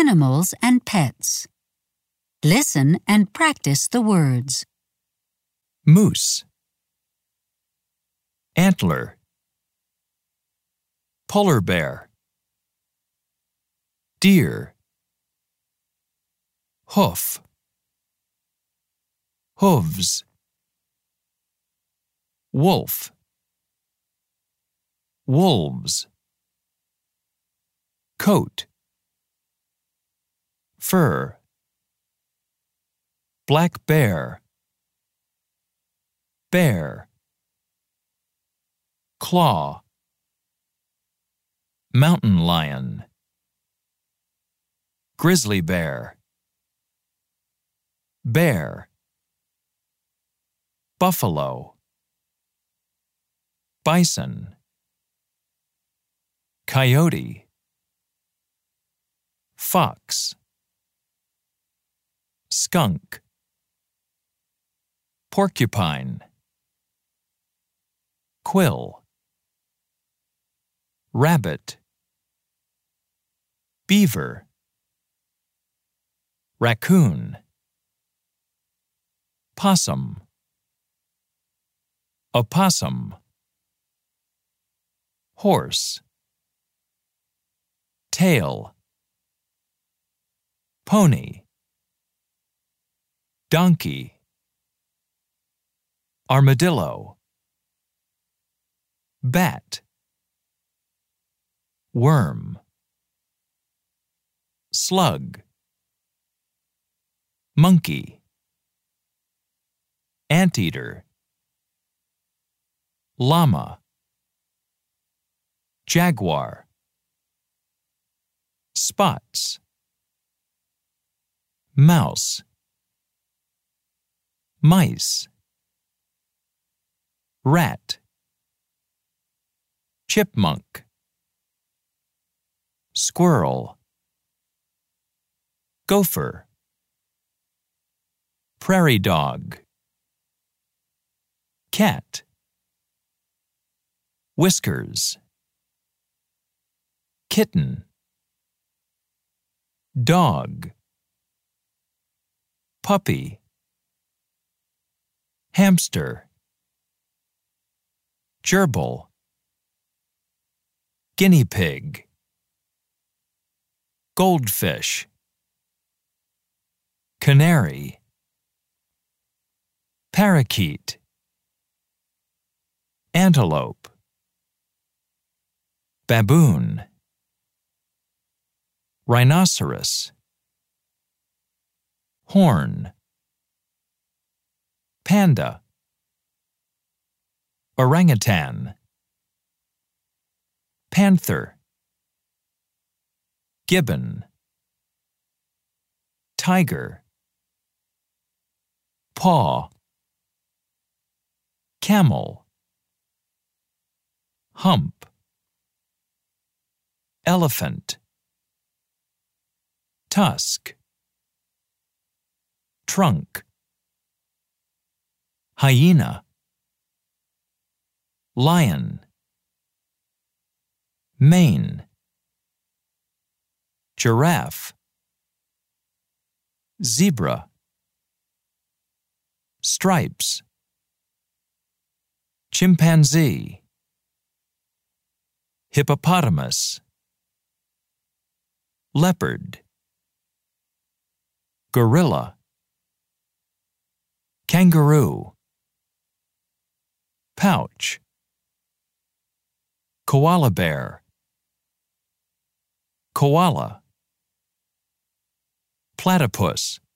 animals and pets. Listen and practice the words. Moose, antler, polar bear, deer, hoof, hooves, wolf, wolves, coat, fur, black bear, bear, claw, mountain lion, grizzly bear, bear, buffalo, bison, coyote, fox, skunk, porcupine, quill, rabbit, beaver, raccoon, possum, opossum, horse, tail, pony, donkey, armadillo, bat, worm, slug, monkey, anteater, llama, jaguar, spots, mouse, mice, rat, chipmunk, squirrel, gopher, prairie dog, cat, whiskers, kitten, dog, puppy, hamster, gerbil, guinea pig, goldfish, canary, parakeet, antelope, baboon, rhinoceros, horn, panda, orangutan, panther, gibbon, tiger, paw, camel, hump, elephant, tusk, trunk, hyena, lion, mane, giraffe, zebra, stripes, chimpanzee, hippopotamus, leopard, gorilla, kangaroo, pouch, koala bear, koala, platypus,